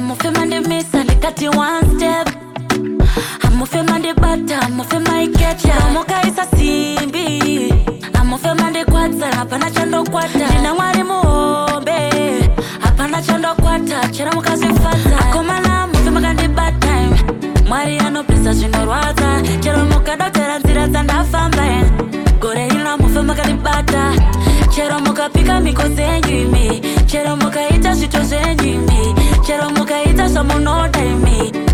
I'm off my the miss and got you one step. I'm off my the butter, I'm off my ketchup. I'm okay sa simbi. I'm off my the kwata, hapana chando kwata. Nina wari muombe, hapana chando kwata. Chera mukazi fata. Akomana I'm off my the bad time. Mariano pesa chinorwaza. Chera mukada tera tira tanda famba. Gore hila I'm off my the bata. Chera mukapika mikose nyimi. Chera mukaita sito zenyu mi. Chera mukaita someone no time me.